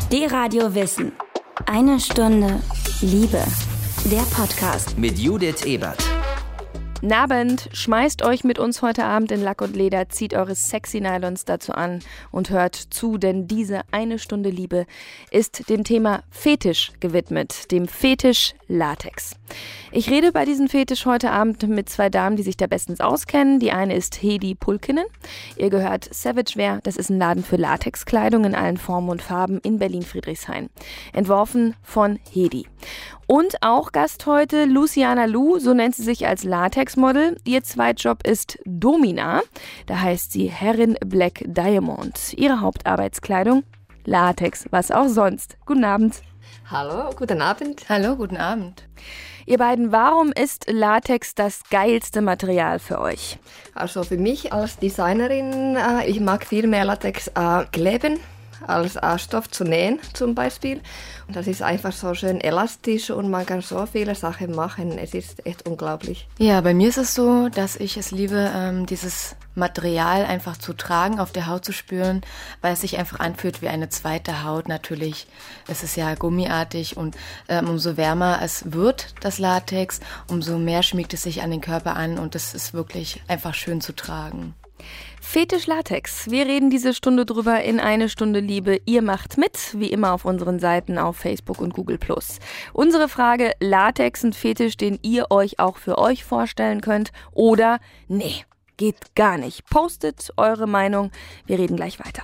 D-Radio Wissen. Eine Stunde Liebe. Der Podcast. Mit Judith Ebert. Abend, schmeißt euch mit uns heute Abend in Lack und Leder, zieht eure sexy Nylons dazu an und hört zu, denn diese eine Stunde Liebe ist dem Thema Fetisch gewidmet, dem Fetisch Latex. Ich rede bei diesem Fetisch heute Abend mit zwei Damen, die sich da bestens auskennen. Die eine ist Hedi Pulkkinen. Ihr gehört Savage Wear, das ist ein Laden für Latexkleidung in allen Formen und Farben in Berlin-Friedrichshain. Entworfen von Hedi. Und auch Gast heute Luciana Lu, so nennt sie sich als Latexmodel. Ihr Zweitjob ist Domina, da heißt sie Herrin Black Diamond. Ihre Hauptarbeitskleidung? Latex, was auch sonst. Guten Abend. Hallo, guten Abend. Hallo, guten Abend. Ihr beiden, warum ist Latex das geilste Material für euch? Also für mich als Designerin, ich mag viel mehr Latex kleben als Stoff zu nähen zum Beispiel. Und das ist einfach so schön elastisch und man kann so viele Sachen machen. Es ist echt unglaublich. Ja, bei mir ist es so, dass ich es liebe, dieses Material einfach zu tragen, auf der Haut zu spüren, weil es sich einfach anfühlt wie eine zweite Haut. Natürlich ist es ja gummiartig und umso wärmer es wird, das Latex, umso mehr schmiegt es sich an den Körper an und es ist wirklich einfach schön zu tragen. Fetisch Latex. Wir reden diese Stunde drüber in eine Stunde Liebe. Ihr macht mit, wie immer auf unseren Seiten auf Facebook und Google+. Unsere Frage, Latex ein Fetisch, den ihr euch auch für euch vorstellen könnt oder nee, geht gar nicht. Postet eure Meinung. Wir reden gleich weiter.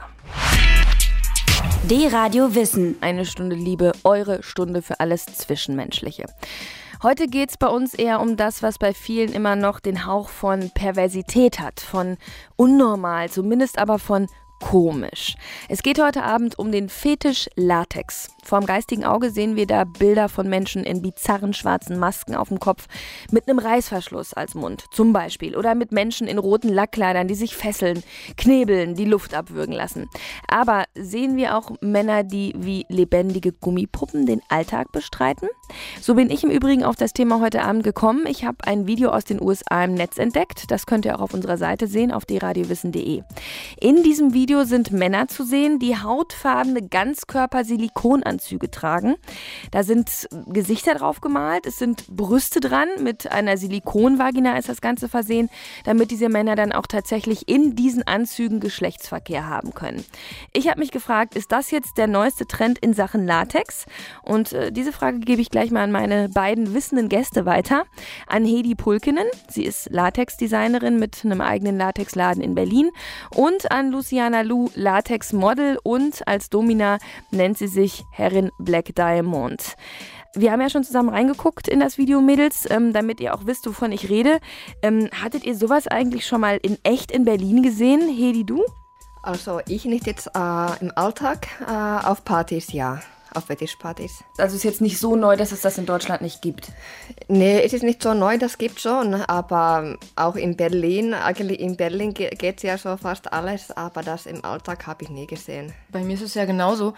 D-Radio Wissen. Eine Stunde Liebe, eure Stunde für alles Zwischenmenschliche. Heute geht's bei uns eher um das, was bei vielen immer noch den Hauch von Perversität hat, von unnormal, zumindest aber von komisch. Es geht heute Abend um den Fetisch Latex. Vorm geistigen Auge sehen wir da Bilder von Menschen in bizarren schwarzen Masken auf dem Kopf mit einem Reißverschluss als Mund zum Beispiel oder mit Menschen in roten Lackkleidern, die sich fesseln, knebeln, die Luft abwürgen lassen. Aber sehen wir auch Männer, die wie lebendige Gummipuppen den Alltag bestreiten? So bin ich im Übrigen auf das Thema heute Abend gekommen. Ich habe ein Video aus den USA im Netz entdeckt. Das könnt ihr auch auf unserer Seite sehen, auf dradiowissen.de. In diesem Video sind Männer zu sehen, die hautfarbene Ganzkörper-Silikonanzüge tragen. Da sind Gesichter drauf gemalt, es sind Brüste dran, mit einer Silikonvagina ist das Ganze versehen, damit diese Männer dann auch tatsächlich in diesen Anzügen Geschlechtsverkehr haben können. Ich habe mich gefragt, ist das jetzt der neueste Trend in Sachen Latex? Und diese Frage gebe ich gleich mal an meine beiden wissenden Gäste weiter. An Hedi Pulkkinen, sie ist Latex-Designerin mit einem eigenen Latexladen in Berlin, und an Luciana Lu, Latex-Model, und als Domina nennt sie sich Herrin Black Diamond. Wir haben ja schon zusammen reingeguckt in das Video, Mädels, damit ihr auch wisst, wovon ich rede. Hattet ihr sowas eigentlich schon mal in echt in Berlin gesehen? Hedi, du? Also ich nicht jetzt im Alltag, auf Partys, ja. Auf Fetischpartys. Also ist jetzt nicht so neu, dass es das in Deutschland nicht gibt? Nee, es ist nicht so neu, das gibt schon, aber auch in Berlin, eigentlich in Berlin geht es ja so fast alles, aber das im Alltag habe ich nie gesehen. Bei mir ist es ja genauso.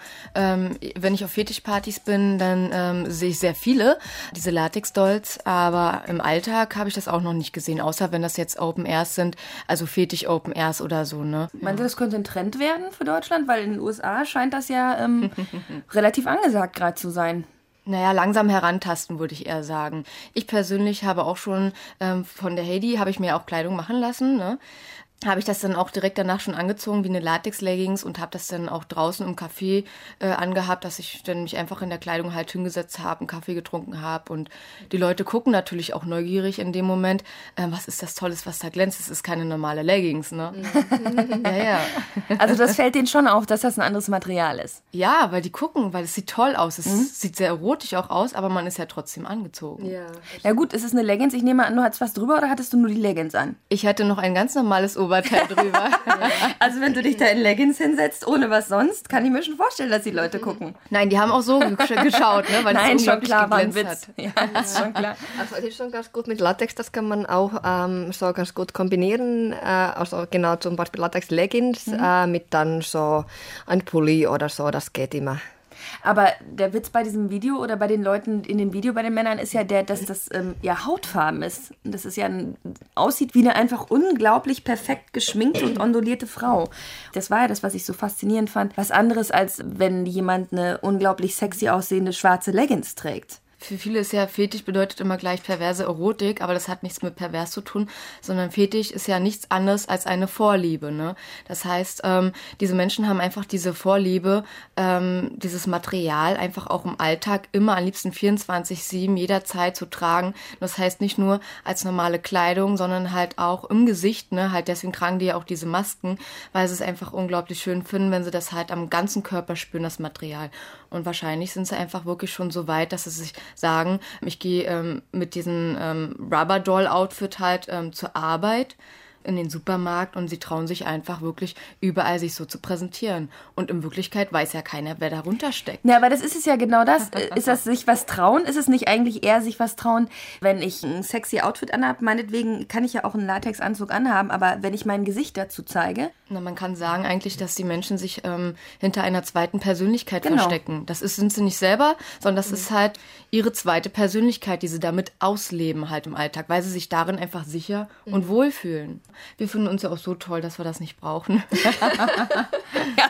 Wenn ich auf Fetischpartys bin, dann sehe ich sehr viele, diese Latex-Dolls, aber im Alltag habe ich das auch noch nicht gesehen, außer wenn das jetzt Open Airs sind, also Fetisch-Open Airs oder so, ne? Meinst du, das könnte ein Trend werden für Deutschland? Weil in den USA scheint das ja relativ angesagt gerade zu sein. Naja, langsam herantasten, würde ich eher sagen. Ich persönlich habe auch schon von der Hedi, habe ich mir auch Kleidung machen lassen, ne? Habe ich das dann auch direkt danach schon angezogen wie eine Latex-Leggings und habe das dann auch draußen im Café angehabt, dass ich dann mich einfach in der Kleidung halt hingesetzt habe, einen Kaffee getrunken habe, und die Leute gucken natürlich auch neugierig in dem Moment, was ist das Tolles, was da glänzt, es ist keine normale Leggings, ne? Ja. Also das fällt denen schon auf, dass das ein anderes Material ist. Ja, weil die gucken, weil es sieht toll aus, es sieht sehr erotisch auch aus, aber man ist ja trotzdem angezogen. Ja gut, ist es eine Leggings? Ich nehme an, du hattest was drüber oder hattest du nur die Leggings an? Ich hatte noch ein ganz normales Oberteil drüber. Also wenn du dich da in Leggings hinsetzt, ohne was sonst, kann ich mir schon vorstellen, dass die Leute gucken. Nein, die haben auch so geschaut, ne? Weil Nein, es schon klar, war ein geglänzt Witz. Ja, ist schon klar. Also es ist schon ganz gut mit Latex, das kann man auch so ganz gut kombinieren. Also genau, zum Beispiel Latex-Leggings mit dann so ein Pulli oder so, das geht immer. Aber der Witz bei diesem Video oder bei den Leuten in dem Video bei den Männern ist ja dass das ja hautfarben ist. Und das ist ja aussieht wie eine einfach unglaublich perfekt geschminkte und ondulierte Frau. Das war ja das, was ich so faszinierend fand. Was anderes, als wenn jemand eine unglaublich sexy aussehende schwarze Leggings trägt. Für viele ist ja Fetisch bedeutet immer gleich perverse Erotik, aber das hat nichts mit pervers zu tun, sondern Fetisch ist ja nichts anderes als eine Vorliebe, ne? Das heißt, diese Menschen haben einfach diese Vorliebe, dieses Material einfach auch im Alltag immer am liebsten 24/7 jederzeit zu tragen. Das heißt nicht nur als normale Kleidung, sondern halt auch im Gesicht, ne? Halt deswegen tragen die ja auch diese Masken, weil sie es einfach unglaublich schön finden, wenn sie das halt am ganzen Körper spüren, das Material. Und wahrscheinlich sind sie einfach wirklich schon so weit, dass sie sich sagen, ich gehe mit diesem Rubber-Doll-Outfit halt zur Arbeit in den Supermarkt und sie trauen sich einfach wirklich überall sich so zu präsentieren. Und in Wirklichkeit weiß ja keiner, wer darunter steckt. Ja, aber das ist es ja genau das. Ist das sich was trauen? Ist es nicht eigentlich eher sich was trauen, wenn ich ein sexy Outfit anhabe? Meinetwegen kann ich ja auch einen Latexanzug anhaben, aber wenn ich mein Gesicht dazu zeige? Na, man kann sagen eigentlich, dass die Menschen sich hinter einer zweiten Persönlichkeit verstecken. Sind sie nicht selber, sondern das ist halt ihre zweite Persönlichkeit, die sie damit ausleben halt im Alltag, weil sie sich darin einfach sicher und wohlfühlen. Wir finden uns ja auch so toll, dass wir das nicht brauchen. Ja.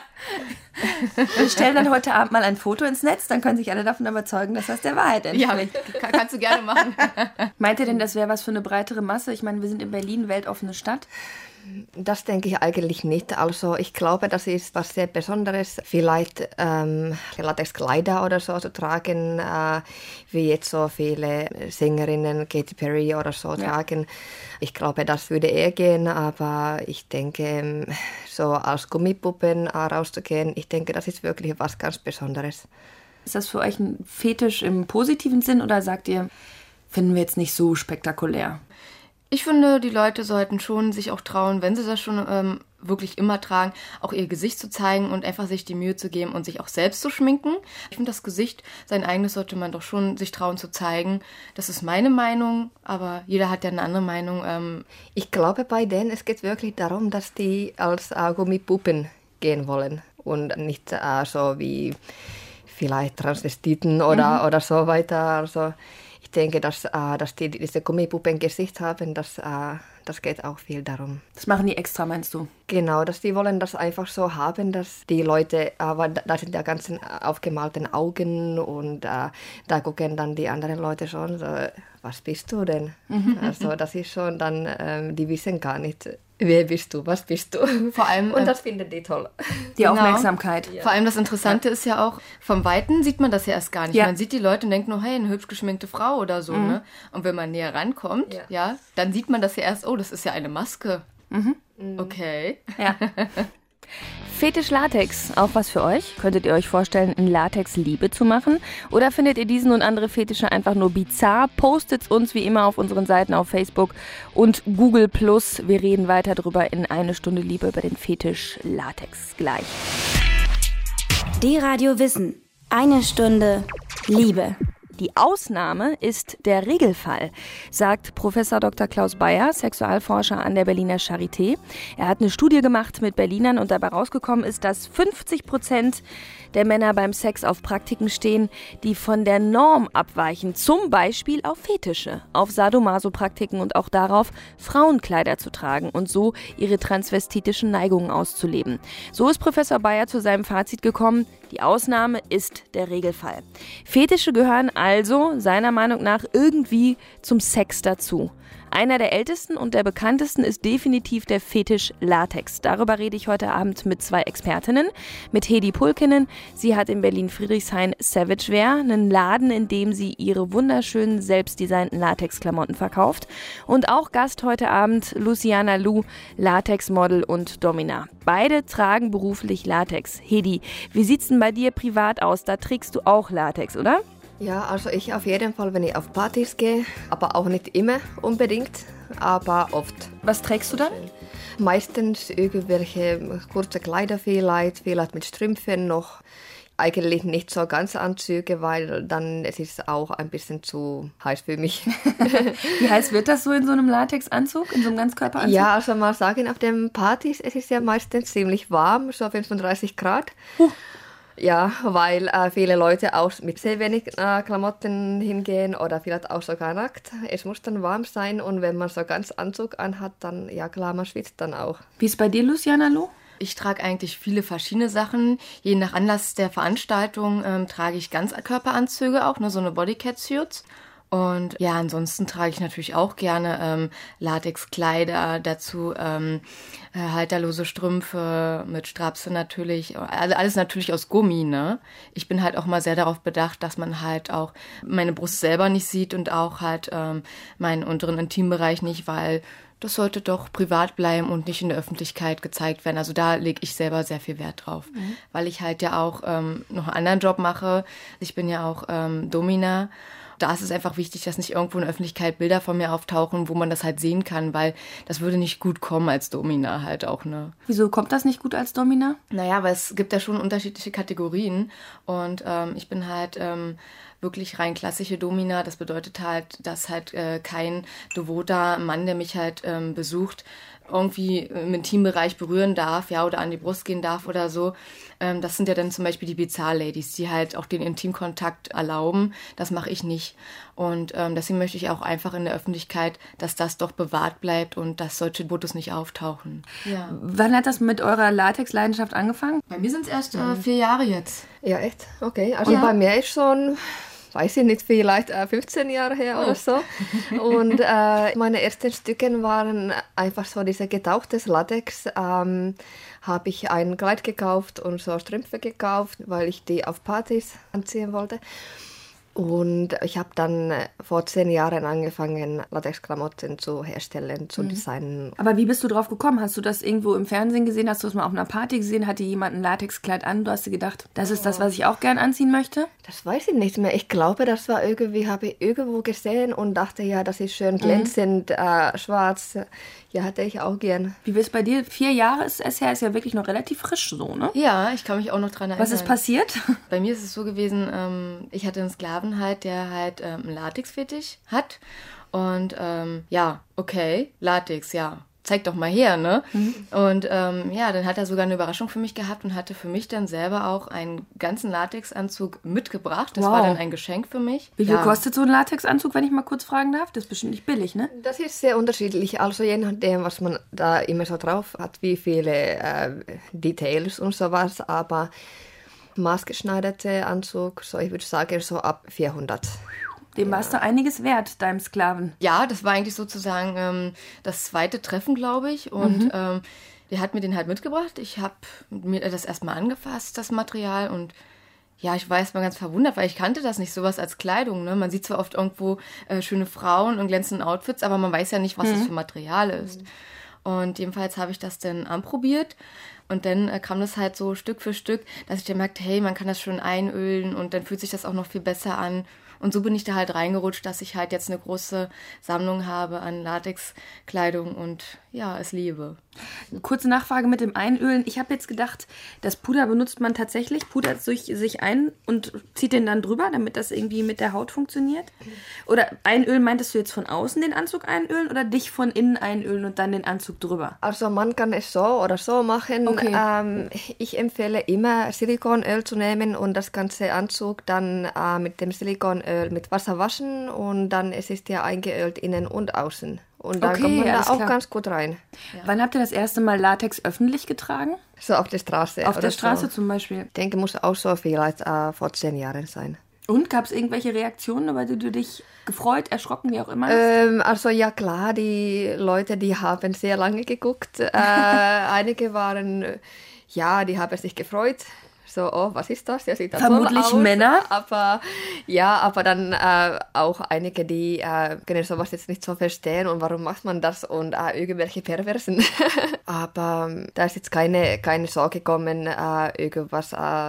Wir stellen dann heute Abend mal ein Foto ins Netz, dann können sich alle davon überzeugen, dass das der Wahrheit entspricht. Ja, kannst du gerne machen. Meint ihr denn, das wäre was für eine breitere Masse? Ich meine, wir sind in Berlin, weltoffene Stadt. Das denke ich eigentlich nicht. Also ich glaube, das ist was sehr Besonderes. Vielleicht Latexkleider oder so zu tragen, wie jetzt so viele Sängerinnen, Katy Perry oder so tragen. Ich glaube, das würde eher gehen, aber ich denke, so als Gummipuppen rauszugehen, ich denke, das ist wirklich was ganz Besonderes. Ist das für euch ein Fetisch im positiven Sinn oder sagt ihr, finden wir jetzt nicht so spektakulär? Ich finde, die Leute sollten schon sich auch trauen, wenn sie das schon wirklich immer tragen, auch ihr Gesicht zu zeigen und einfach sich die Mühe zu geben und sich auch selbst zu schminken. Ich finde, das Gesicht, sein eigenes, sollte man doch schon sich trauen zu zeigen. Das ist meine Meinung, aber jeder hat ja eine andere Meinung. Ich glaube, bei denen, es geht wirklich darum, dass die als Gummipuppen gehen wollen und nicht so wie vielleicht Transvestiten oder so weiter. Also ich denke, dass die diese Gummipuppen-Gesicht haben, das geht auch viel darum. Das machen die extra, meinst du? Genau, dass die wollen das einfach so haben, dass die Leute, aber da sind ja ganz aufgemalten Augen und da gucken dann die anderen Leute schon so, was bist du denn? Also das ist schon dann, die wissen gar nicht, wer bist du, was bist du? Vor allem, und das finden die toll. Die Aufmerksamkeit. Ja. Vor allem das Interessante ist ja auch, vom Weiten sieht man das ja erst gar nicht. Ja. Man sieht die Leute und denkt nur, hey, eine hübsch geschminkte Frau oder so. Ne? Und wenn man näher rankommt, dann sieht man das ja erst, oh, das ist ja eine Maske. Okay. Ja. Fetisch Latex, auch was für euch? Könntet ihr euch vorstellen, in Latex Liebe zu machen? Oder findet ihr diesen und andere Fetische einfach nur bizarr? Postet's uns wie immer auf unseren Seiten auf Facebook und Google+. Wir reden weiter drüber in 1 Stunde Liebe über den Fetisch Latex gleich. Die Radio Wissen. 1 Stunde Liebe. Die Ausnahme ist der Regelfall, sagt Professor Dr. Klaus Beyer, Sexualforscher an der Berliner Charité. Er hat eine Studie gemacht mit Berlinern und dabei rausgekommen ist, dass 50% der Männer beim Sex auf Praktiken stehen, die von der Norm abweichen. Zum Beispiel auf Fetische, auf Sadomaso-Praktiken und auch darauf, Frauenkleider zu tragen und so ihre transvestitischen Neigungen auszuleben. So ist Professor Beyer zu seinem Fazit gekommen: Die Ausnahme ist der Regelfall. Fetische gehören also seiner Meinung nach irgendwie zum Sex dazu. Einer der ältesten und der bekanntesten ist definitiv der Fetisch Latex. Darüber rede ich heute Abend mit 2 Expertinnen, mit Hedi Pulkkinen. Sie hat in Berlin-Friedrichshain Savage Wear, einen Laden, in dem sie ihre wunderschönen, selbstdesignten Latexklamotten verkauft. Und auch Gast heute Abend Luciana Lu, Latexmodel und Domina. Beide tragen beruflich Latex. Hedi, wie sieht's denn bei dir privat aus? Da trägst du auch Latex, oder? Ja, also ich auf jeden Fall, wenn ich auf Partys gehe, aber auch nicht immer unbedingt, aber oft. Was trägst du dann? Meistens irgendwelche kurze Kleider vielleicht mit Strümpfen noch. Eigentlich nicht so ganz Anzüge, weil dann es ist auch ein bisschen zu heiß für mich. Wie heiß wird das so in so einem Latexanzug, in so einem Ganzkörperanzug? Ja, also mal sagen, auf den Partys, es ist ja meistens ziemlich warm, so 35 Grad. Ja, weil viele Leute auch mit sehr wenig Klamotten hingehen oder vielleicht auch sogar nackt. Es muss dann warm sein und wenn man so ganz Anzug anhat, dann, ja klar, man schwitzt dann auch. Wie ist bei dir, Luciana Loh? Ich trage eigentlich viele verschiedene Sachen. Je nach Anlass der Veranstaltung trage ich Ganzkörperanzüge auch, ne, so eine Bodycat-Suits. Und ja, ansonsten trage ich natürlich auch gerne Latexkleider, dazu halterlose Strümpfe mit Strapse natürlich, also alles natürlich aus Gummi, ne? Ich bin halt auch mal sehr darauf bedacht, dass man halt auch meine Brust selber nicht sieht und auch halt meinen unteren Intimbereich nicht, weil das sollte doch privat bleiben und nicht in der Öffentlichkeit gezeigt werden. Also da lege ich selber sehr viel Wert drauf, weil ich halt ja auch noch einen anderen Job mache. Ich bin ja auch Domina. Da ist es einfach wichtig, dass nicht irgendwo in der Öffentlichkeit Bilder von mir auftauchen, wo man das halt sehen kann, weil das würde nicht gut kommen als Domina halt auch, ne? Wieso kommt das nicht gut als Domina? Naja, weil es gibt ja schon unterschiedliche Kategorien und ich bin halt wirklich rein klassische Domina. Das bedeutet halt, dass halt kein devoter Mann, der mich halt besucht, irgendwie im Intimbereich berühren darf, ja, oder an die Brust gehen darf oder so. Das sind ja dann zum Beispiel die Bizarre-Ladies, die halt auch den Intimkontakt erlauben. Das mache ich nicht. Und deswegen möchte ich auch einfach in der Öffentlichkeit, dass das doch bewahrt bleibt und dass solche Fotos nicht auftauchen. Ja. Wann hat das mit eurer Latex-Leidenschaft angefangen? Bei mir sind es erst 4 Jahre jetzt. Ja, echt? Okay, also bei mir ist schon, weiß ich nicht, vielleicht 15 Jahre her oder so. Und meine ersten Stücke waren einfach so diese getauchtes Latex. Habe ich ein Kleid gekauft und so Strümpfe gekauft, weil ich die auf Partys anziehen wollte. Und ich habe dann vor 10 Jahren angefangen, Latexklamotten zu herstellen, zu designen. Aber wie bist du drauf gekommen? Hast du das irgendwo im Fernsehen gesehen? Hast du es mal auf einer Party gesehen? Hatte jemand ein Latexkleid an? Du hast dir gedacht, das ist das, was ich auch gern anziehen möchte? Das weiß ich nicht mehr. Ich glaube, das war irgendwie, habe ich irgendwo gesehen und dachte, ja, das ist schön glänzend, schwarz. Ja, hatte ich auch gern. Wie ist bei dir? 4 Jahre ist es her, ist ja wirklich noch relativ frisch so, ne? Ja, ich kann mich auch noch dran erinnern. Was ist passiert? Bei mir ist es so gewesen, ich hatte einen Sklaven halt, der halt einen Latexfetisch hat. Und ja, okay, Latex, ja. Zeig doch mal her, ne? Und ja, dann hat er sogar eine Überraschung für mich gehabt und hatte für mich dann selber auch einen ganzen Latexanzug mitgebracht. Das war dann ein Geschenk für mich. Wie viel kostet so ein Latexanzug, wenn ich mal kurz fragen darf? Das ist bestimmt nicht billig, ne? Das ist sehr unterschiedlich. Also je nachdem, was man da immer so drauf hat, wie viele Details und sowas. Aber maßgeschneiderte Anzug, so ich würde sagen, so ab 400. Dem warst du einiges wert, deinem Sklaven. Ja, das war eigentlich sozusagen das zweite Treffen, glaube ich. Und der hat mir den halt mitgebracht. Ich habe mir das erstmal angefasst, das Material. Und ja, ich war erstmal ganz verwundert, weil ich kannte das nicht, sowas als Kleidung. Ne? Man sieht zwar oft irgendwo schöne Frauen und glänzende Outfits, aber man weiß ja nicht, was das für Material ist. Und jedenfalls habe ich das dann anprobiert. Und dann kam das halt so Stück für Stück, dass ich dann merkte, hey, man kann das schön einölen und dann fühlt sich das auch noch viel besser an. Und so bin ich da halt reingerutscht, dass ich halt jetzt eine große Sammlung habe an Latexkleidung und ja, es liebe. Kurze Nachfrage mit dem Einölen. Ich habe jetzt gedacht, das Puder benutzt man tatsächlich, pudert sich ein und zieht den dann drüber, damit das irgendwie mit der Haut funktioniert? Oder einölen, meintest du jetzt von außen den Anzug einölen oder dich von innen einölen und dann den Anzug drüber? Also man kann es so oder so machen. Okay. Ich empfehle immer Silikonöl zu nehmen und das ganze Anzug dann mit dem Silikonöl mit Wasser waschen und dann es ist ja eingeölt innen und außen. Und dann kommt man da auch ganz gut rein. Ja. Wann habt ihr das erste Mal Latex öffentlich getragen? So auf der Straße. Auf der Straße so. Zum Beispiel? Ich denke, muss auch so vielleicht vor 10 Jahren sein. Und gab es irgendwelche Reaktionen, über die du dich gefreut, erschrocken, wie auch immer? Also ja klar, die Leute, die haben sehr lange geguckt. Einige waren, ja, die haben sich gefreut. So, oh, was ist das? Der sieht da vermutlich toll aus. Männer. Aber dann auch einige, die können sowas jetzt nicht so verstehen und warum macht man das und irgendwelche Perversen. Aber da ist jetzt keine Sorge gekommen, irgendwas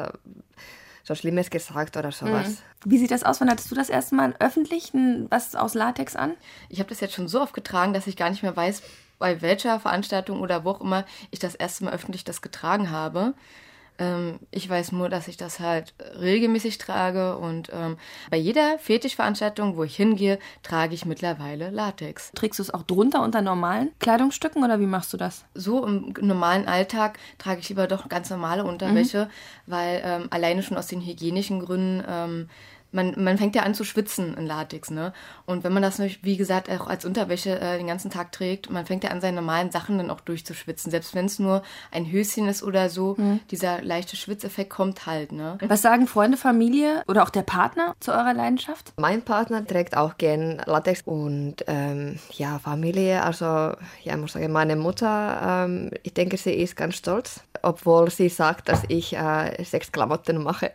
so Schlimmes gesagt oder sowas. Wie sieht das aus? Wann hattest du das erste Mal öffentlich was aus Latex an? Ich habe das jetzt schon so oft getragen, dass ich gar nicht mehr weiß, bei welcher Veranstaltung oder wo auch immer ich das erste Mal öffentlich das getragen habe. Ich weiß nur, dass ich das halt regelmäßig trage und bei jeder Fetischveranstaltung, wo ich hingehe, trage ich mittlerweile Latex. Trägst du es auch drunter unter normalen Kleidungsstücken oder wie machst du das? So im normalen Alltag trage ich lieber doch ganz normale Unterwäsche, weil alleine schon aus den hygienischen Gründen man fängt ja an zu schwitzen in Latex, ne? Und wenn man das, wie gesagt, auch als Unterwäsche den ganzen Tag trägt, man fängt ja an, seine normalen Sachen dann auch durchzuschwitzen. Selbst wenn es nur ein Höschen ist oder so, dieser leichte Schwitzeffekt kommt halt, ne? Was sagen Freunde, Familie oder auch der Partner zu eurer Leidenschaft? Mein Partner trägt auch gern Latex und Familie, also ich muss sagen, meine Mutter, ich denke, sie ist ganz stolz, obwohl sie sagt, dass ich Sexklamotten mache.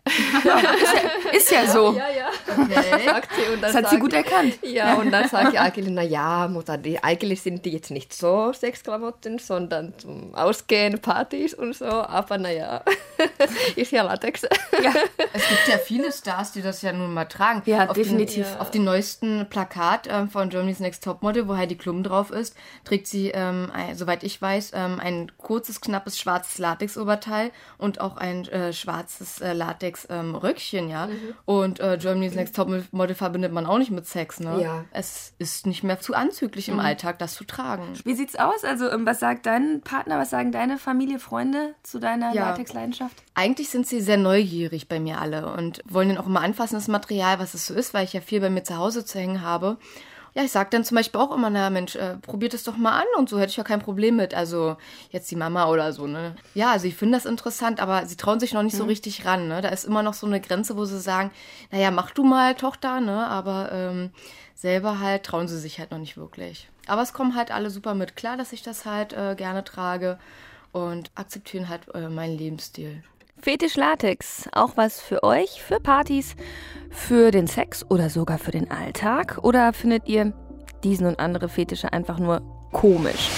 Ist ja so. Ja. Okay. Sagt sie, und Das hat sie gut erkannt. Ja, und dann sage ich eigentlich, Mutter, eigentlich sind die jetzt nicht so Sexklamotten, sondern zum Ausgehen, Partys und so, aber ist ja Latex. Ja. Es gibt ja viele Stars, die das ja nun mal tragen. Ja, definitiv. Auf dem neuesten Plakat von Germany's Next Topmodel, wo Heidi Klum drauf ist, trägt sie, soweit ich weiß, ein kurzes, knappes, schwarzes Latex-Oberteil und auch ein schwarzes Latex-Röckchen, ja. Und Germany's Next Topmodel verbindet man auch nicht mit Sex, ne? Ja. Es ist nicht mehr zu anzüglich im Alltag, das zu tragen. Wie sieht's aus? Also, was sagt dein Partner, was sagen deine Familie, Freunde zu deiner Latex-Leidenschaft? Eigentlich sind sie sehr neugierig bei mir alle und wollen dann auch immer anfassen, das Material, was es so ist, weil ich ja viel bei mir zu Hause zu hängen habe. Ja, ich sag dann zum Beispiel auch immer, Mensch, probiert es doch mal an und so, hätte ich ja kein Problem mit. Also jetzt die Mama oder so, ne? Ja, also ich finde das interessant, aber sie trauen sich noch nicht so richtig ran, ne? Da ist immer noch so eine Grenze, wo sie sagen, mach du mal, Tochter, ne? Aber selber halt trauen sie sich halt noch nicht wirklich. Aber es kommen halt alle super mit klar, dass ich das halt gerne trage und akzeptieren halt meinen Lebensstil. Fetisch Latex, auch was für euch, für Partys, für den Sex oder sogar für den Alltag? Oder findet ihr diesen und andere Fetische einfach nur komisch?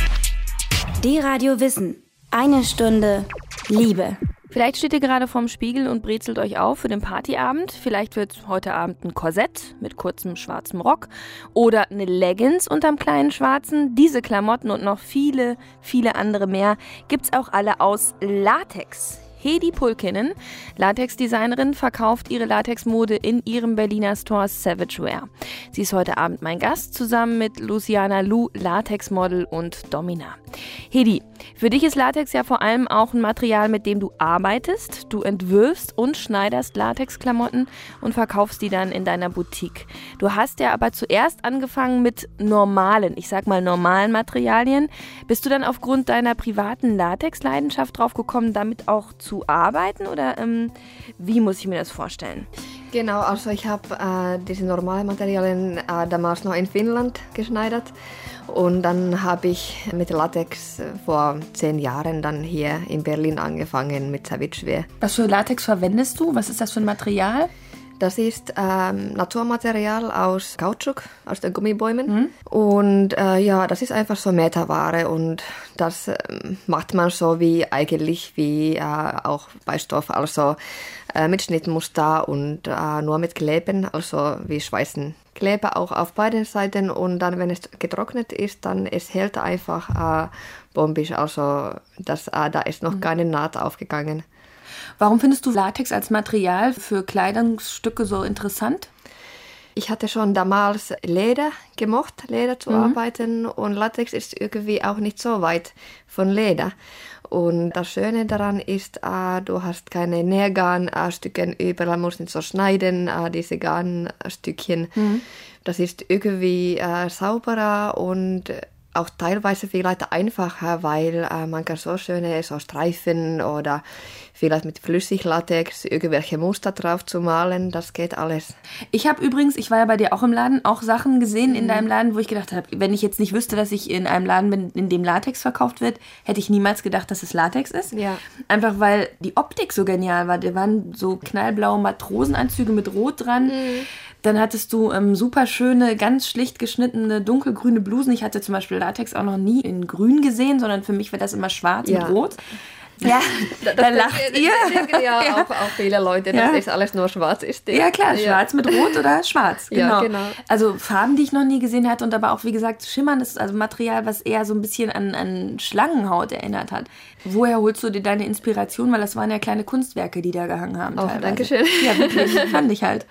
Die Radio Wissen. Eine Stunde Liebe. Vielleicht steht ihr gerade vorm Spiegel und brezelt euch auf für den Partyabend. Vielleicht wird heute Abend ein Korsett mit kurzem schwarzem Rock oder eine Leggings unterm kleinen schwarzen. Diese Klamotten und noch viele, viele andere mehr gibt's auch alle aus Latex. Hedi Pulkkinen, Latexdesignerin, verkauft ihre Latexmode in ihrem Berliner Store Savage Wear. Sie ist heute Abend mein Gast, zusammen mit Luciana Lu, Latexmodel und Domina. Hedi, für dich ist Latex ja vor allem auch ein Material, mit dem du arbeitest. Du entwirfst und schneiderst Latexklamotten und verkaufst die dann in deiner Boutique. Du hast ja aber zuerst angefangen mit normalen Materialien. Bist du dann aufgrund deiner privaten Latex-Leidenschaft drauf gekommen, damit auch zu arbeiten oder wie muss ich mir das vorstellen? Genau, also ich habe diese normalen Materialien damals noch in Finnland geschneidert und dann habe ich mit Latex vor 10 Jahren dann hier in Berlin angefangen mit Savage Wear. Was für Latex verwendest du? Was ist das für ein Material? Das ist Naturmaterial aus Kautschuk, aus den Gummibäumen. Und das ist einfach so Metaware und das macht man so wie auch bei Stoff, also mit Schnittmuster und nur mit Kleben, also wie schweißen Kleber auch auf beiden Seiten und dann, wenn es getrocknet ist, dann es hält einfach bombisch, also da ist noch keine Naht aufgegangen. Warum findest du Latex als Material für Kleidungsstücke so interessant? Ich hatte schon damals Leder gemocht, Leder zu arbeiten und Latex ist irgendwie auch nicht so weit von Leder. Und das Schöne daran ist, du hast keine Nähgarnstücke überall, musst nicht so schneiden, diese Garnstückchen. Das ist irgendwie sauberer und auch teilweise vielleicht einfacher, weil man kann so schöne so Streifen oder vielleicht mit Flüssiglatex irgendwelche Muster drauf zu malen, das geht alles. Ich war ja bei dir auch im Laden, auch Sachen gesehen in deinem Laden, wo ich gedacht habe, wenn ich jetzt nicht wüsste, dass ich in einem Laden bin, in dem Latex verkauft wird, hätte ich niemals gedacht, dass es Latex ist. Ja. Einfach weil die Optik so genial war. Da waren so knallblaue Matrosenanzüge mit Rot dran. Dann hattest du super schöne, ganz schlicht geschnittene, dunkelgrüne Blusen. Ich hatte zum Beispiel Latex auch noch nie in grün gesehen, sondern für mich war das immer schwarz mit Rot. Ja, da lacht ihr. Denken ja auch viele Leute, dass das alles nur schwarz ist. Ja klar, schwarz mit rot oder schwarz. Genau. Ja, genau. Also Farben, die ich noch nie gesehen hatte und aber auch, wie gesagt, Schimmern ist also Material, was eher so ein bisschen an Schlangenhaut erinnert hat. Woher holst du dir deine Inspiration? Weil das waren ja kleine Kunstwerke, die da gehangen haben. Oh, danke schön. Ja, wirklich, fand ich halt.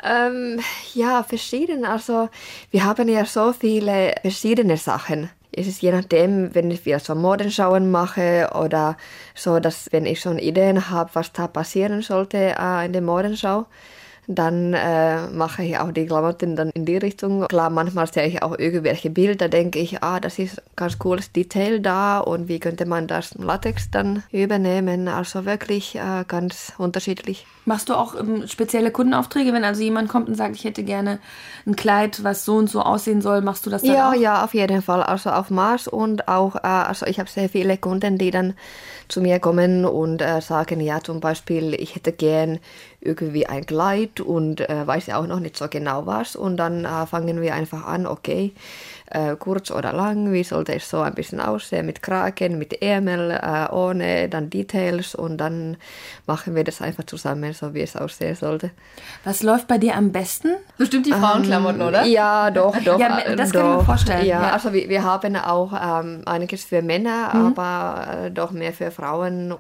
Ja, verschieden. Also wir haben ja so viele verschiedene Sachen. Es ist je nachdem, wenn ich so Modenschauen mache oder so, dass wenn ich schon Ideen habe, was da passieren sollte in der Modenschau, dann mache ich auch die Klamotten dann in die Richtung. Klar, manchmal sehe ich auch irgendwelche Bilder, denke ich, das ist ein ganz cooles Detail da und wie könnte man das im Latex dann übernehmen. Also wirklich ganz unterschiedlich. Machst du auch spezielle Kundenaufträge, wenn also jemand kommt und sagt, ich hätte gerne ein Kleid, was so und so aussehen soll, machst du das dann auch? Ja, auf jeden Fall. Also auf Maß und auch, also ich habe sehr viele Kunden, die dann zu mir kommen und sagen, ja, zum Beispiel, ich hätte gern irgendwie ein Kleid und weiß auch noch nicht so genau was. Und dann fangen wir einfach an, okay, kurz oder lang, wie sollte es so ein bisschen aussehen, mit Kragen, mit Ärmel, ohne, dann Details und dann machen wir das einfach zusammen, so wie es aussehen sollte. Was läuft bei dir am besten? Bestimmt die Frauenklamotten, oder? Ja, doch. Ja, das kann ich mir vorstellen. Ja, Ja. also wir haben auch einiges für Männer, aber doch mehr für Frauen.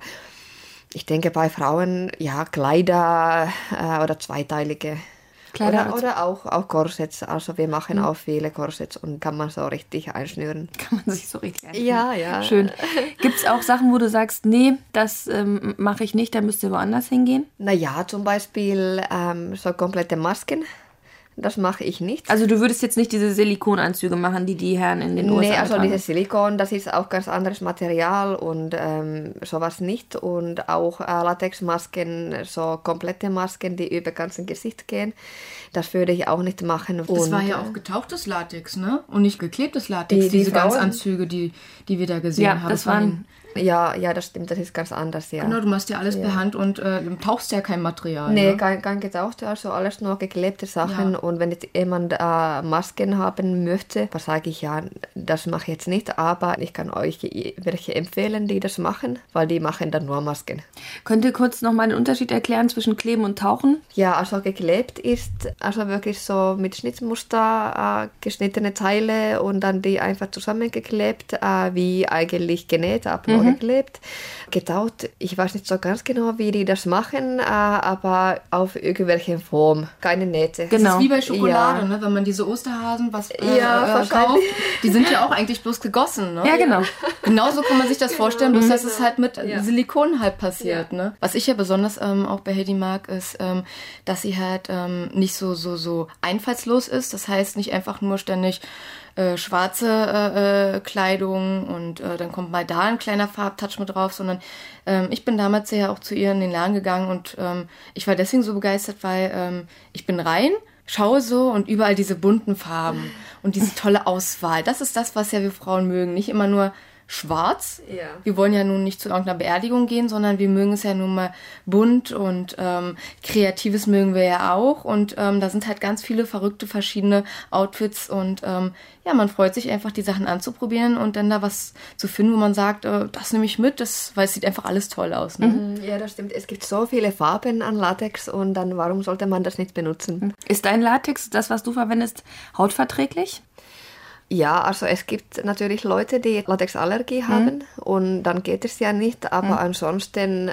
Ich denke bei Frauen, ja, Kleider oder zweiteilige. Oder auch Korsetts. Also wir machen auch viele Korsetts und kann man so richtig einschnüren. Kann man sich so richtig einschnüren. Ja. Schön. Gibt es auch Sachen, wo du sagst, nee, das mache ich nicht, da müsst ihr woanders hingehen? Naja, zum Beispiel so komplette Masken. Das mache ich nicht. Also du würdest jetzt nicht diese Silikonanzüge machen, die Herren in den USA Nee, also tragen? dieses Silikon, das ist auch ganz anderes Material und sowas nicht. Und auch Latexmasken, so komplette Masken, die über ganzen Gesicht gehen, das würde ich auch nicht machen. Das war ja auch getauchtes Latex, ne? Und nicht geklebtes Latex, diese Ganzanzüge, die wir da gesehen haben. Das waren... Ja, das stimmt, das ist ganz anders, ja. Genau, du machst ja alles per Hand und tauchst ja kein Material. Nee, ne? kein getauchte, also alles nur geklebte Sachen. Ja. Und wenn jetzt jemand Masken haben möchte, was sage ich, ja, das mache ich jetzt nicht, aber ich kann euch welche empfehlen, die das machen, weil die machen dann nur Masken. Könnt ihr kurz nochmal den Unterschied erklären zwischen Kleben und Tauchen? Ja, also geklebt ist also wirklich so mit Schnittmuster geschnittene Teile und dann die einfach zusammengeklebt, wie eigentlich genäht, aber geklebt. Getaucht, ich weiß nicht so ganz genau, wie die das machen, aber auf irgendwelche Form, keine Nähte. Genau. Das ist wie bei Schokolade, ne? Wenn man diese Osterhasen kauft, die sind ja auch eigentlich bloß gegossen. Ne? Ja, genau. Genauso kann man sich das vorstellen, bloß dass es halt mit Silikon halt passiert. Ne? Was ich ja besonders auch bei Heidi mag, ist, dass sie halt nicht so einfallslos ist. Das heißt, nicht einfach nur ständig schwarze Kleidung und dann kommt mal da ein kleiner Farbtouch mit drauf, sondern ich bin damals ja auch zu ihr in den Laden gegangen und ich war deswegen so begeistert, weil ich bin rein, schaue so und überall diese bunten Farben und diese tolle Auswahl. Das ist das, was ja wir Frauen mögen. Nicht immer nur schwarz. Ja. Wir wollen ja nun nicht zu irgendeiner Beerdigung gehen, sondern wir mögen es ja nun mal bunt und Kreatives mögen wir ja auch und da sind halt ganz viele verrückte verschiedene Outfits und man freut sich einfach, die Sachen anzuprobieren und dann da was zu finden, wo man sagt, das nehme ich mit, weil es sieht einfach alles toll aus. Ne? Ja, das stimmt. Es gibt so viele Farben an Latex und dann warum sollte man das nicht benutzen? Ist dein Latex, das was du verwendest, hautverträglich? Ja, also es gibt natürlich Leute, die Latexallergie haben und dann geht es ja nicht, aber ansonsten,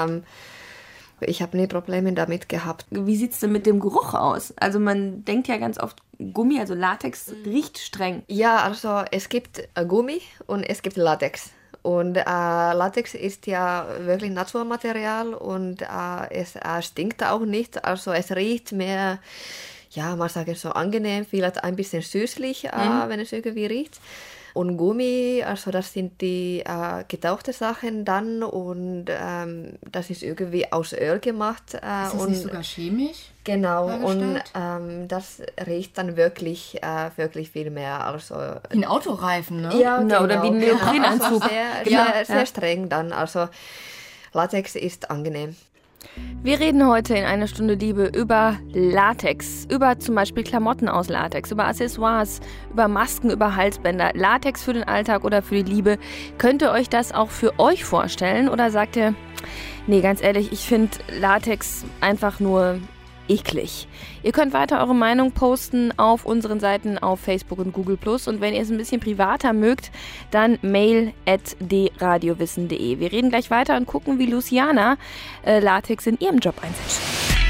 ich habe nie Probleme damit gehabt. Wie sieht es denn mit dem Geruch aus? Also man denkt ja ganz oft, Gummi, also Latex, riecht streng. Ja, also es gibt Gummi und es gibt Latex. Und Latex ist ja wirklich Naturmaterial und es stinkt auch nicht, also es riecht mehr... Ja, mal sagen so angenehm, vielleicht ein bisschen süßlich, wenn es irgendwie riecht. Und Gummi, also das sind die getauchte Sachen dann und das ist irgendwie aus Öl gemacht. Ist das nicht sogar chemisch? Genau, und das riecht dann wirklich viel mehr. Also, wie ein Autoreifen, ne? Ja, genau, oder wie ein Neoprenanzug. Sehr streng dann, also Latex ist angenehm. Wir reden heute in einer Stunde Liebe über Latex, über zum Beispiel Klamotten aus Latex, über Accessoires, über Masken, über Halsbänder. Latex für den Alltag oder für die Liebe. Könnt ihr euch das auch für euch vorstellen oder sagt ihr, nee, ganz ehrlich, ich finde Latex einfach nur eklig. Ihr könnt weiter eure Meinung posten auf unseren Seiten auf Facebook und Google+. Und wenn ihr es ein bisschen privater mögt, dann mail@dradiowissen.de. Wir reden gleich weiter und gucken, wie Luciana Latex in ihrem Job einsetzt.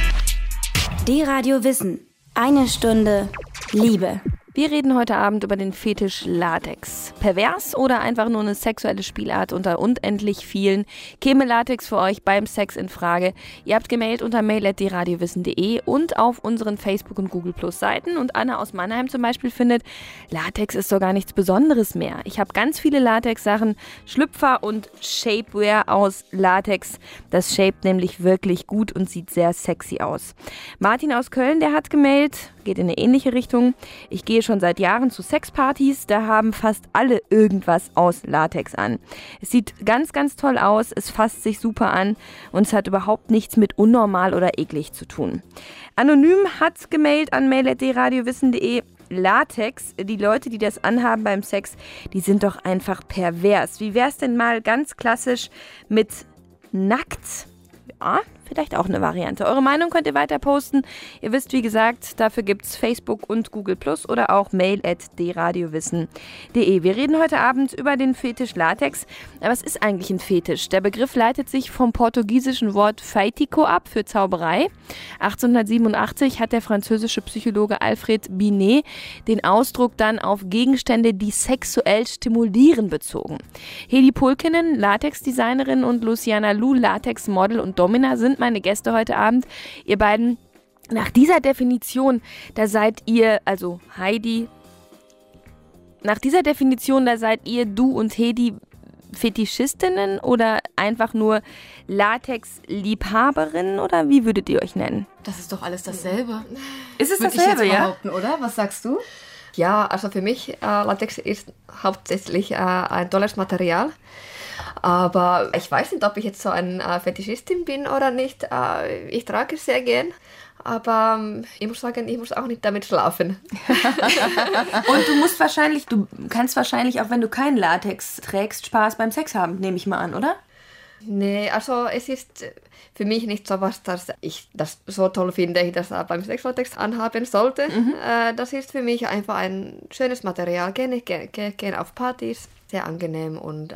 D-Radio Wissen. Eine Stunde Liebe. Wir reden heute Abend über den Fetisch Latex. Pervers oder einfach nur eine sexuelle Spielart unter unendlich vielen? Käme Latex für euch beim Sex in Frage? Ihr habt gemailt unter mail@dradiowissen.de und auf unseren Facebook- und Google-Plus-Seiten. Und Anna aus Mannheim zum Beispiel findet, Latex ist doch gar nichts Besonderes mehr. Ich habe ganz viele Latex-Sachen, Schlüpfer und Shapewear aus Latex. Das shaped nämlich wirklich gut und sieht sehr sexy aus. Martin aus Köln, der hat gemailt, geht in eine ähnliche Richtung. Ich gehe schon seit Jahren zu Sexpartys, da haben fast alle irgendwas aus Latex an. Es sieht ganz, ganz toll aus, es fasst sich super an und es hat überhaupt nichts mit unnormal oder eklig zu tun. Anonym hat gemailt an mail@dradiowissen.de. Latex, die Leute, die das anhaben beim Sex, die sind doch einfach pervers. Wie wär's denn mal ganz klassisch mit nackt? Ja, vielleicht auch eine Variante. Eure Meinung könnt ihr weiter posten. Ihr wisst, wie gesagt, dafür gibt's Facebook und Google Plus oder auch mail@dradiowissen.de. Wir reden heute Abend über den Fetisch Latex. Aber was ist eigentlich ein Fetisch? Der Begriff leitet sich vom portugiesischen Wort feitiço ab für Zauberei. 1887 hat der französische Psychologe Alfred Binet den Ausdruck dann auf Gegenstände, die sexuell stimulieren, bezogen. Hedi Pulkkinen, Latex-Designerin, und Luciana Lu, Latex-Model und Domina, sind meine Gäste heute Abend. Ihr beiden, nach dieser Definition, da seid ihr, also Heidi, nach dieser Definition, da seid ihr, du und Hedi, Fetischistinnen oder einfach nur Latex-Liebhaberinnen, oder wie würdet ihr euch nennen? Das ist doch alles dasselbe. Ist es Würde dasselbe, ich jetzt ja? behaupten, oder? Was sagst du? Ja, also für mich Latex ist hauptsächlich ein tolles Material. Aber ich weiß nicht, ob ich jetzt so ein Fetischistin bin oder nicht. Ich trage es sehr gern. Aber ich muss sagen, ich muss auch nicht damit schlafen. Und du kannst wahrscheinlich, auch wenn du keinen Latex trägst, Spaß beim Sex haben, nehme ich mal an, oder? Nee, also es ist für mich nicht so was, dass ich das so toll finde, ich das beim Sexlatex anhaben sollte. Das ist für mich einfach ein schönes Material. Gerne auf Partys, sehr angenehm, und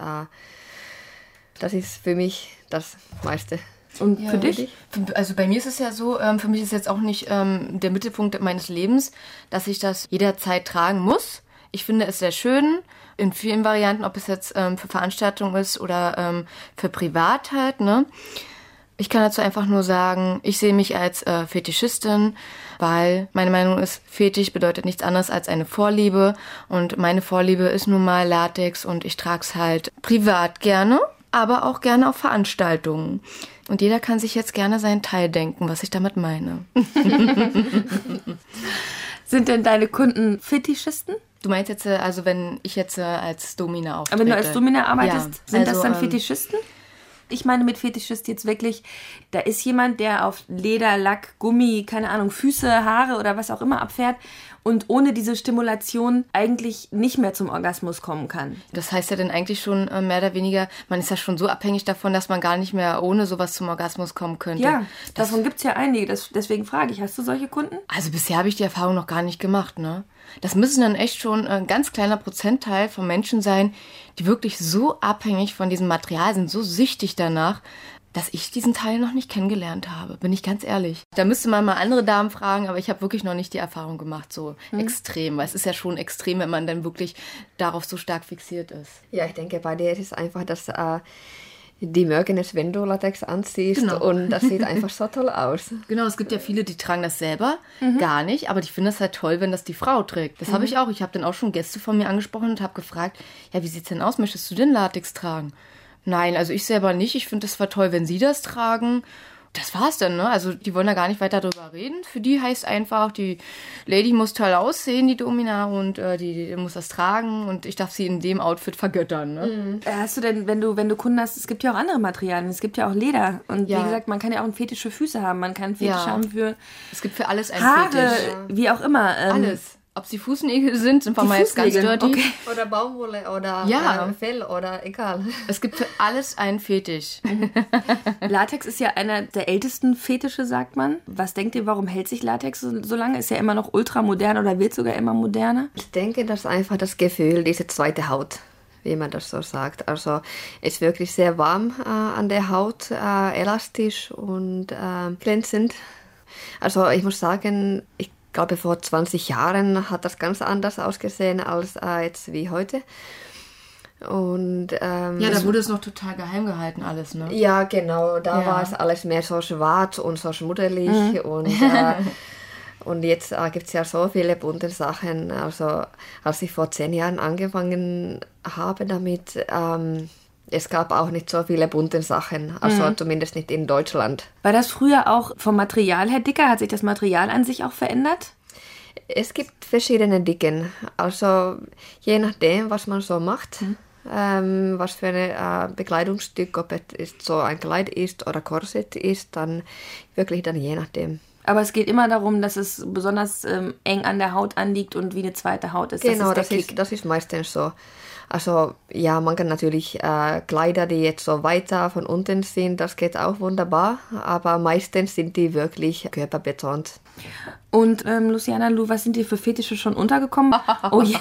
das ist für mich das meiste. Und für dich? Also bei mir ist es ja so, für mich ist jetzt auch nicht der Mittelpunkt meines Lebens, dass ich das jederzeit tragen muss. Ich finde es sehr schön, in vielen Varianten, ob es jetzt für Veranstaltungen ist oder für Privatheit, ne? Ich kann dazu einfach nur sagen, ich sehe mich als Fetischistin, weil meine Meinung ist, Fetisch bedeutet nichts anderes als eine Vorliebe, und meine Vorliebe ist nun mal Latex, und ich trage es halt privat gerne, aber auch gerne auf Veranstaltungen. Und jeder kann sich jetzt gerne seinen Teil denken, was ich damit meine. Sind denn deine Kunden Fetischisten? Du meinst jetzt, also wenn ich jetzt als Domina auftrete? Aber wenn du als Domina arbeitest, ja, sind also, das dann Fetischisten? Ich meine mit Fetischist jetzt wirklich, da ist jemand, der auf Leder, Lack, Gummi, keine Ahnung, Füße, Haare oder was auch immer abfährt und ohne diese Stimulation eigentlich nicht mehr zum Orgasmus kommen kann. Das heißt ja dann eigentlich schon mehr oder weniger, man ist ja schon so abhängig davon, dass man gar nicht mehr ohne sowas zum Orgasmus kommen könnte. Ja, davon gibt es ja einige, deswegen frage ich, hast du solche Kunden? Also bisher habe ich die Erfahrung noch gar nicht gemacht, ne? Das müssen dann echt schon ein ganz kleiner Prozentteil von Menschen sein, die wirklich so abhängig von diesem Material sind, so süchtig danach, dass ich diesen Teil noch nicht kennengelernt habe, bin ich ganz ehrlich. Da müsste man mal andere Damen fragen, aber ich habe wirklich noch nicht die Erfahrung gemacht, so extrem. Weil es ist ja schon extrem, wenn man dann wirklich darauf so stark fixiert ist. Ja, ich denke, bei dir ist es einfach, dass die mögen es, wenn du Latex anziehst, genau. Und das sieht einfach so toll aus. Genau, es gibt ja viele, die tragen das selber gar nicht, aber die finden es halt toll, wenn das die Frau trägt. Das habe ich auch. Ich habe dann auch schon Gäste von mir angesprochen und habe gefragt, ja, wie sieht's denn aus? Möchtest du denn Latex tragen? Nein, also ich selber nicht. Ich finde es zwar toll, wenn sie das tragen. das war's dann, ne? Also die wollen da gar nicht weiter drüber reden. Für die heißt einfach, die Lady muss toll aussehen, die Domina, und die muss das tragen und ich darf sie in dem Outfit vergöttern, ne? Hast du denn, wenn du Kunden hast, es gibt ja auch andere Materialien, es gibt ja auch Leder und wie gesagt, man kann ja auch einen Fetisch für Füße haben, man kann einen Fetisch haben für es gibt für alles einen Haare, Fetisch. wie auch immer. Alles. Ob sie Fußnägel sind wir mal jetzt ganz dirty. Okay. Oder Baumwolle oder Fell oder egal. Es gibt für alles einen Fetisch. Latex ist ja einer der ältesten Fetische, sagt man. Was denkt ihr, warum hält sich Latex so lange? Ist ja immer noch ultramodern oder wird sogar immer moderner? Ich denke, das ist einfach das Gefühl, diese zweite Haut, wie man das so sagt. Also es ist wirklich sehr warm an der Haut, elastisch und glänzend. Also ich muss sagen, ich glaube, vor 20 Jahren hat das ganz anders ausgesehen als jetzt wie heute. Und, da wurde es noch total geheim gehalten alles, ne? Ja, genau. Da war es alles mehr so schwarz und so schmuddelig. Und jetzt gibt es ja so viele bunte Sachen. Also als ich vor 10 Jahren angefangen habe damit, es gab auch nicht so viele bunte Sachen, also zumindest nicht in Deutschland. War das früher auch vom Material her dicker? Hat sich das Material an sich auch verändert? Es gibt verschiedene Dicken, also je nachdem, was man so macht, was für ein Bekleidungsstück, ob es so ein Kleid ist oder Korsett ist, dann wirklich dann je nachdem. Aber es geht immer darum, dass es besonders eng an der Haut anliegt und wie eine zweite Haut ist. Genau, das ist meistens so. Also ja, man kann natürlich Kleider, die jetzt so weiter von unten sind, das geht auch wunderbar, aber meistens sind die wirklich körperbetont. Und Luciana Lu, was sind dir für Fetische schon untergekommen? Oh ja.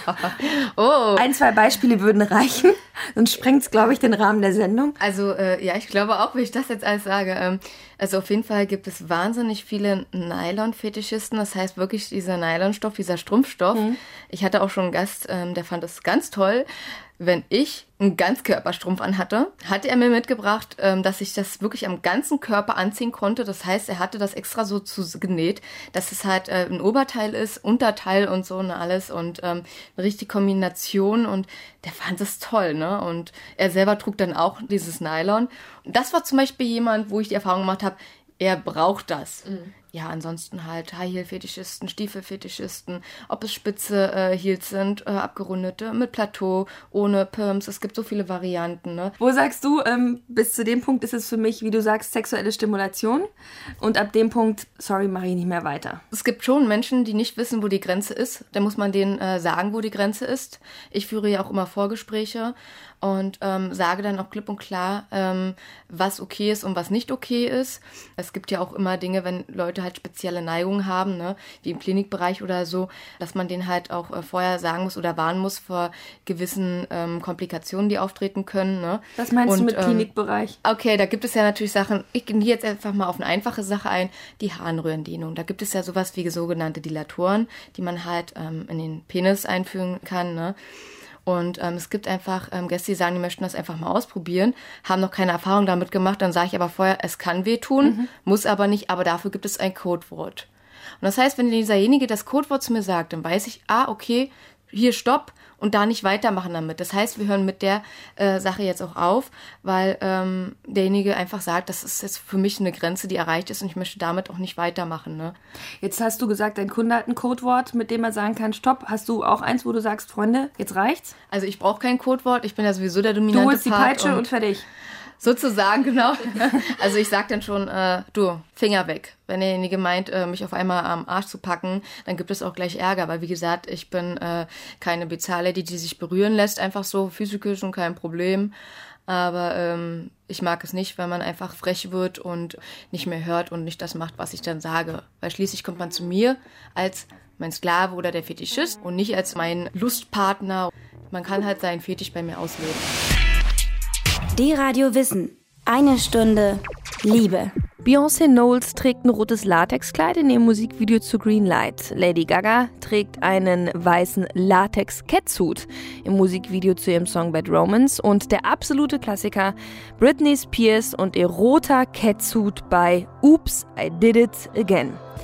Oh. 1, 2 Beispiele würden reichen, sonst sprengt es, glaube ich, den Rahmen der Sendung. Also ich glaube auch, wenn ich das jetzt alles sage, also auf jeden Fall gibt es wahnsinnig viele Nylon-Fetischisten, das heißt wirklich dieser Nylonstoff, dieser Strumpfstoff. Ich hatte auch schon einen Gast, der fand das ganz toll. Wenn ich einen Ganzkörperstrumpf anhatte, hatte er mir mitgebracht, dass ich das wirklich am ganzen Körper anziehen konnte. Das heißt, er hatte das extra so genäht, dass es halt ein Oberteil ist, Unterteil und so und alles und eine richtige Kombination und der fand es toll, ne? Und er selber trug dann auch dieses Nylon. Und das war zum Beispiel jemand, wo ich die Erfahrung gemacht habe, er braucht das. Ja, ansonsten halt High-Heel-Fetischisten, Stiefel-Fetischisten, ob es spitze Heels sind, abgerundete, mit Plateau, ohne Perms. Es gibt so viele Varianten, ne? Wo sagst du, bis zu dem Punkt ist es für mich, wie du sagst, sexuelle Stimulation und ab dem Punkt, sorry, mache ich nicht mehr weiter. Es gibt schon Menschen, die nicht wissen, wo die Grenze ist. Da muss man denen sagen, wo die Grenze ist. Ich führe ja auch immer Vorgespräche und sage dann auch klipp und klar, was okay ist und was nicht okay ist. Es gibt ja auch immer Dinge, wenn Leute halt spezielle Neigungen haben, ne, wie im Klinikbereich oder so, dass man denen halt auch vorher sagen muss oder warnen muss vor gewissen Komplikationen, die auftreten können. Ne? Was meinst du mit Klinikbereich? Okay, da gibt es ja natürlich Sachen, ich gehe jetzt einfach mal auf eine einfache Sache ein, die Harnröhrendehnung. Da gibt es ja sowas wie sogenannte Dilatoren, die man halt in den Penis einfügen kann, ne? Und es gibt einfach Gäste, die sagen, die möchten das einfach mal ausprobieren, haben noch keine Erfahrung damit gemacht. Dann sage ich aber vorher, es kann wehtun, muss aber nicht, aber dafür gibt es ein Codewort. Und das heißt, wenn dieserjenige das Codewort zu mir sagt, dann weiß ich, okay, hier Stopp und da nicht weitermachen damit. Das heißt, wir hören mit der Sache jetzt auch auf, weil derjenige einfach sagt, das ist jetzt für mich eine Grenze, die erreicht ist und ich möchte damit auch nicht weitermachen. Ne? Jetzt hast du gesagt, dein Kunde hat ein Codewort, mit dem er sagen kann, Stopp. Hast du auch eins, wo du sagst, Freunde, jetzt reicht's? Also ich brauche kein Codewort, ich bin ja sowieso der dominante Part. Du holst die Peitsche und fertig. Sozusagen, genau. Also ich sag dann schon, du, Finger weg. Wenn derjenige meint, mich auf einmal am Arsch zu packen, dann gibt es auch gleich Ärger. Weil wie gesagt, ich bin keine Bezahllady, die sich berühren lässt, einfach so physisch und kein Problem. Aber ich mag es nicht, wenn man einfach frech wird und nicht mehr hört und nicht das macht, was ich dann sage. Weil schließlich kommt man zu mir als mein Sklave oder der Fetischist und nicht als mein Lustpartner. Man kann halt seinen Fetisch bei mir ausleben. Die Radio Wissen. 1 Stunde Liebe. Beyoncé Knowles trägt ein rotes Latexkleid in ihrem Musikvideo zu Green Light. Lady Gaga trägt einen weißen Latex-Catsuit im Musikvideo zu ihrem Song Bad Romance. Und der absolute Klassiker Britney Spears und ihr roter Catsuit bei Oops, I Did It Again.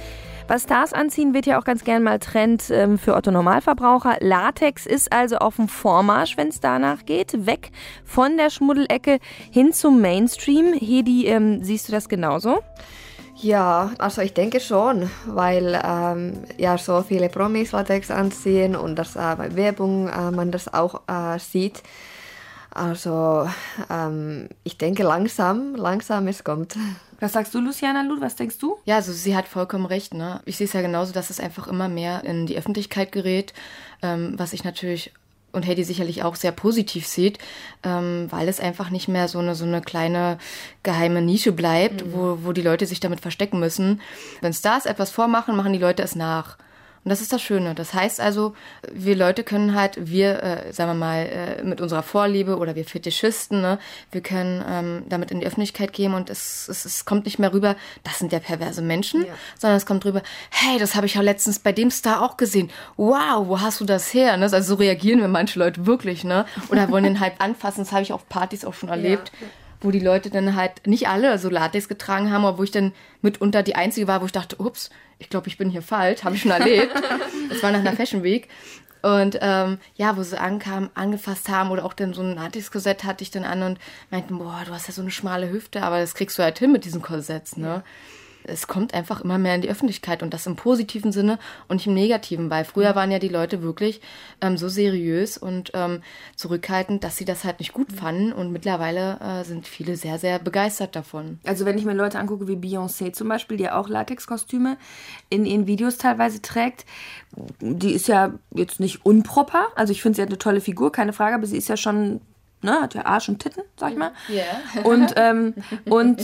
Was Stars anziehen, wird ja auch ganz gern mal Trend für Otto-Normalverbraucher. Latex ist also auf dem Vormarsch, wenn es danach geht. Weg von der Schmuddelecke hin zum Mainstream. Hedi, siehst du das genauso? Ja, also ich denke schon, weil so viele Promis Latex anziehen und dass bei Werbung man das auch sieht. Also ich denke langsam es kommt. Was sagst du, Luciana Lud? Was denkst du? Ja, also sie hat vollkommen recht, ne? Ich sehe es ja genauso, dass es einfach immer mehr in die Öffentlichkeit gerät, was ich natürlich und Hedi sicherlich auch sehr positiv sieht, weil es einfach nicht mehr so eine kleine geheime Nische bleibt, wo die Leute sich damit verstecken müssen. Wenn Stars etwas vormachen, machen die Leute es nach. Und das ist das Schöne. Das heißt also, wir Leute können halt, sagen wir mal, mit unserer Vorliebe oder wir Fetischisten, ne, wir können damit in die Öffentlichkeit gehen und es kommt nicht mehr rüber, das sind ja perverse Menschen, sondern es kommt rüber, hey, das habe ich ja letztens bei dem Star auch gesehen. Wow, wo hast du das her? Ne? Also so reagieren wir manche Leute wirklich, ne? Oder wollen den halt anfassen, das habe ich auf Partys auch schon erlebt. Ja. Wo die Leute dann halt nicht alle so Latex getragen haben, aber wo ich dann mitunter die Einzige war, wo ich dachte, ups, ich glaube, ich bin hier falsch, habe ich schon erlebt. Das war nach einer Fashion Week. Und wo sie ankamen, angefasst haben oder auch dann so ein Latex-Korsett hatte ich dann an und meinten, boah, du hast ja so eine schmale Hüfte, aber das kriegst du halt hin mit diesen Korsetts, ne? Ja. Es kommt einfach immer mehr in die Öffentlichkeit und das im positiven Sinne und nicht im negativen, weil früher waren ja die Leute wirklich so seriös und zurückhaltend, dass sie das halt nicht gut fanden und mittlerweile sind viele sehr, sehr begeistert davon. Also wenn ich mir Leute angucke wie Beyoncé zum Beispiel, die ja auch Latexkostüme in ihren Videos teilweise trägt, die ist ja jetzt nicht unproper, also ich finde, sie hat eine tolle Figur, keine Frage, aber sie ist ja schon, ne, hat ja Arsch und Titten, sag ich mal. Ja. Und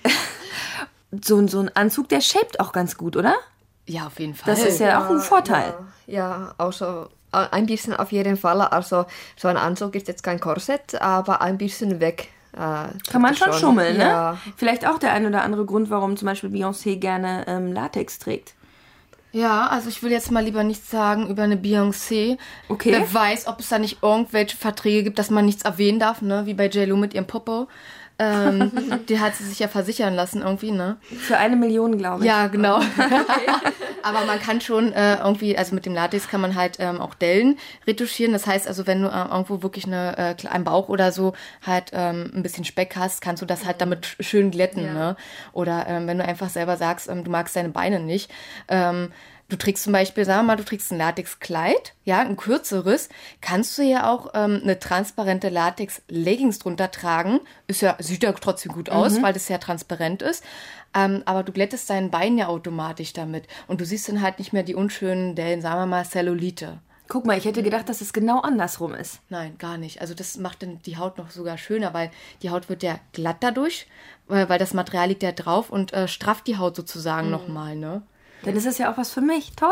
so ein Anzug, der shaped auch ganz gut, oder? Ja, auf jeden Fall. Das ist ja auch ein Vorteil. Ja, also ein bisschen auf jeden Fall. Also so ein Anzug ist jetzt kein Korsett, aber ein bisschen weg. Kann man schon schummeln, ne? Ja. Vielleicht auch der ein oder andere Grund, warum zum Beispiel Beyoncé gerne Latex trägt. Ja, also ich will jetzt mal lieber nichts sagen über eine Beyoncé. Okay. Wer weiß, ob es da nicht irgendwelche Verträge gibt, dass man nichts erwähnen darf, ne? Wie bei J.Lo mit ihrem Popo. Die hat sie sich ja versichern lassen irgendwie, ne? Für 1 Million, glaube ich. Ja, genau. Aber man kann schon irgendwie, also mit dem Latex kann man halt auch Dellen retuschieren. Das heißt also, wenn du irgendwo wirklich einen Bauch oder so halt ein bisschen Speck hast, kannst du das halt damit schön glätten, ne? Oder wenn du einfach selber sagst, du magst deine Beine nicht, du trägst zum Beispiel, sagen wir mal, du trägst ein Latexkleid, ja, ein kürzeres, kannst du ja auch eine transparente Latex-Leggings drunter tragen. Sieht ja trotzdem gut aus, weil das ja transparent ist. Aber du glättest dein Bein ja automatisch damit. Und du siehst dann halt nicht mehr die unschönen Dellen, sagen wir mal, Cellulite. Guck mal, ich hätte gedacht, dass es genau andersrum ist. Nein, gar nicht. Also das macht dann die Haut noch sogar schöner, weil die Haut wird ja glatt dadurch, weil das Material liegt ja drauf und strafft die Haut sozusagen nochmal, ne? Dann ist es ja auch was für mich. Toll.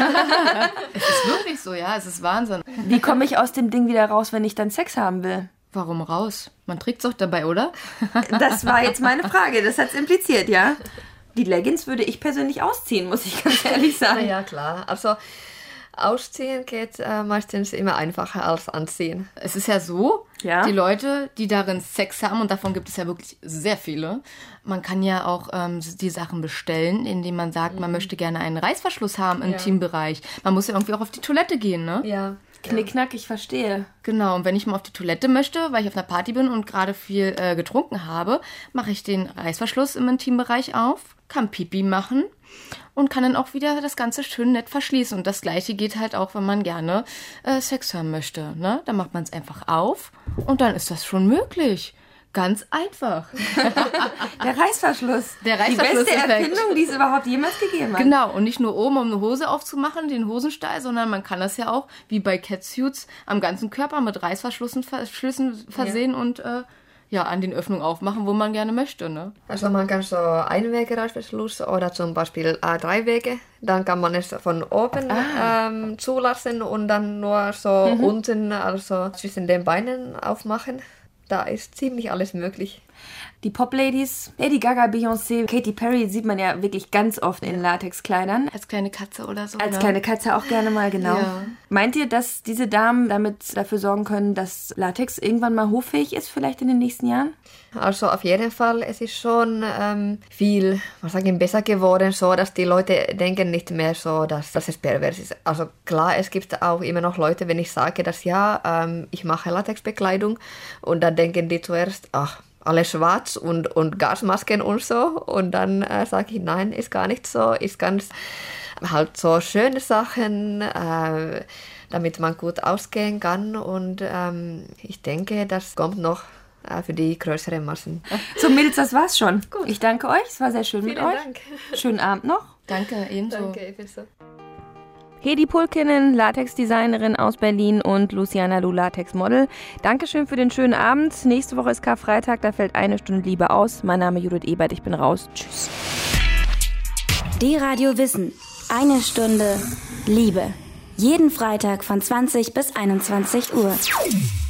Es ist wirklich so, ja. Es ist Wahnsinn. Wie komme ich aus dem Ding wieder raus, wenn ich dann Sex haben will? Warum raus? Man trägt es doch dabei, oder? Das war jetzt meine Frage. Das hat es impliziert, ja? Die Leggings würde ich persönlich ausziehen, muss ich ganz ehrlich sagen. Na ja, klar. Also ausziehen geht meistens immer einfacher als anziehen. Es ist ja so, ja? Die Leute, die darin Sex haben, und davon gibt es ja wirklich sehr viele, man kann ja auch die Sachen bestellen, indem man sagt, man möchte gerne einen Reißverschluss haben im Intimbereich. Man muss ja irgendwie auch auf die Toilette gehen, ne? Ja. Knickknack, ich verstehe. Genau, und wenn ich mal auf die Toilette möchte, weil ich auf einer Party bin und gerade viel getrunken habe, mache ich den Reißverschluss im Intimbereich auf, kann Pipi machen und kann dann auch wieder das Ganze schön nett verschließen. Und das Gleiche geht halt auch, wenn man gerne Sex haben möchte, ne? Dann macht man es einfach auf und dann ist das schon möglich. Ganz einfach. Der Reißverschluss. Der Reißverschluss. Die beste Erfindung, die es überhaupt jemals gegeben hat. Genau, und nicht nur oben, um eine Hose aufzumachen, den Hosenstall, sondern man kann das ja auch, wie bei Catsuits, am ganzen Körper mit Reißverschlüssen versehen und an den Öffnungen aufmachen, wo man gerne möchte, ne? Also man kann so Einwege-Reißverschluss oder zum Beispiel 3 Wege. Dann kann man es von oben zulassen und dann nur so unten, also zwischen den Beinen aufmachen. Da ist ziemlich alles möglich. Die Pop-Ladies, Lady Gaga, Beyoncé, Katy Perry sieht man ja wirklich ganz oft in Latexkleidern. Als kleine Katze oder so. Als kleine Katze auch gerne mal, genau. Ja. Meint ihr, dass diese Damen damit dafür sorgen können, dass Latex irgendwann mal hoffähig ist, vielleicht in den nächsten Jahren? Also auf jeden Fall, es ist schon viel, besser geworden, so dass die Leute denken nicht mehr so, dass es pervers ist. Also klar, es gibt auch immer noch Leute, wenn ich sage, dass ich mache Latexbekleidung und dann denken die zuerst, alles schwarz und Gasmasken und so. Und dann sage ich, nein, ist gar nicht so. Ist ganz halt so schöne Sachen, damit man gut ausgehen kann. Und ich denke, das kommt noch für die größeren Massen. So Mädels, das war's schon. Gut. Ich danke euch, es war sehr schön mit euch. Dank. Schönen Abend noch. Danke, ebenso. Danke, ebenso. Hedi Pulkkinen, Latexdesignerin aus Berlin und Luciana Lu, Latexmodel. Dankeschön für den schönen Abend. Nächste Woche ist Karfreitag, da fällt 1 Stunde Liebe aus. Mein Name ist Judith Ebert, ich bin raus. Tschüss. Die Radio Wissen. 1 Stunde Liebe. Jeden Freitag von 20 bis 21 Uhr.